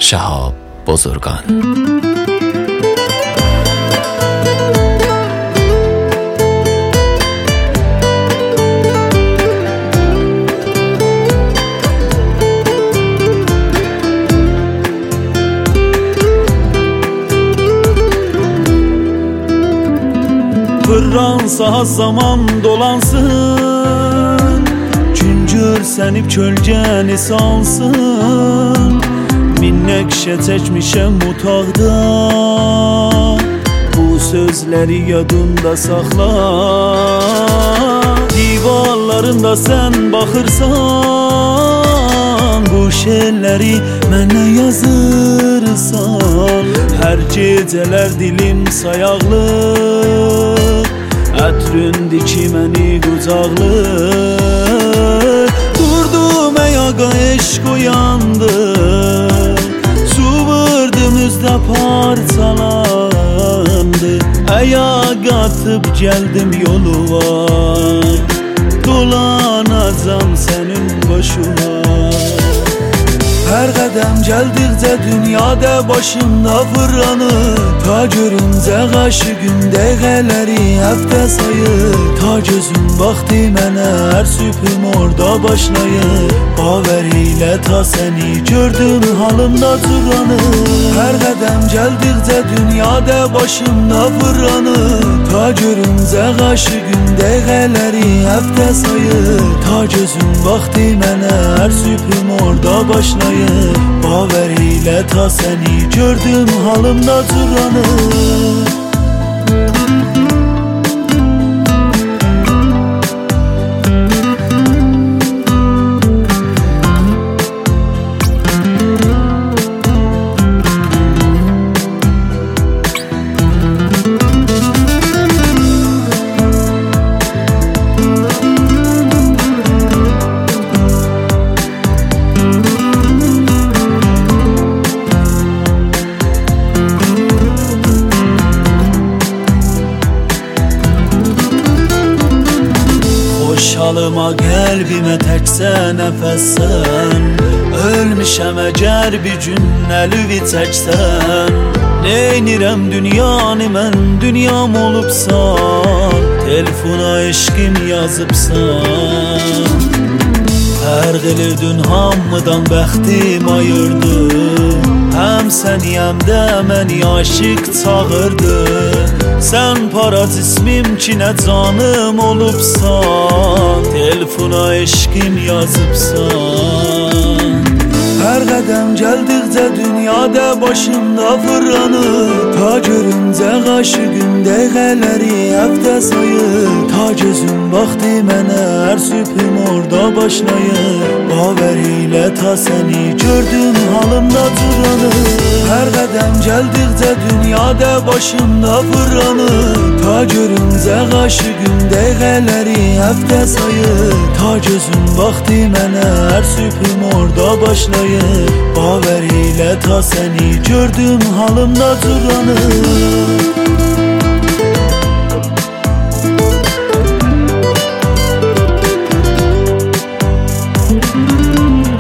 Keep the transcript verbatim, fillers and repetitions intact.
شهاب بزرگان. Fırlansa zaman dolansın, Güngör sənib kölgəni salsın. Min nəqşə çəkmişəm otaqda, Bu sözləri yadında saxla. Divarlarında sən baxırsan, Bu şeirləri mənə yazırsan. Hər gecələr dilim sayaqlı, Ətründür ki məni qucaqlı. Durdum ayağa eşq uyandı, Su vurdum üzdə parçalandı. Ayağa atıb gəldim yoluma, Dolanacam sənin qoşuna. Hər qədəm gəldikcə dünyada başımda fırlanır. Ta görüncə aşığın dəqiqələri həftə sayır. Ta gözüm baxdı mənə hər sübhüm orada başlayır. Baver ilə ta səni gördüm halımda cürranır. Hər qədəm gəldikcə dünyada başımda fırlanır. Ta görüncə aşığın dəqiqələri həftə sayır. Ta gözüm baxdı mənə hər sübhüm orada başlayır. Baver ilə ta səni gördüm halımda cürranır. Halıma qəlbimə təksə nəfəssən, Ölmüşəm əgər bir gün əlüvi çəksən. Neynirəm dünyanı mən, dünyam olubsan, Telefona eşqim yazıbsan. Fərq elədin hamıdan bəxtim ayırdı, Həm səni həm də məni aşıq çağırdı. Sən paraz ismim ki nə canım olubsan, Telefona eşqim yazıbsan. Hər qədəm gəldikcə dünyada başımda fırlanır. Ta görüncə aşığın dəqiqələri həftə sayır. Ta gözüm baxdı mənə hər sübhüm orada başlayır. Baver ilə ta səni gördüm halımda cürranır. Hər qədəm gəldikcə dünyada başımda fırlanır. Ta görüncə aşığın dəqiqələri həftə sayır. Ta gözüm baxdı mənə hər sübhüm orada başlayır. Baver ilə ta səni gördüm halımda cürranır.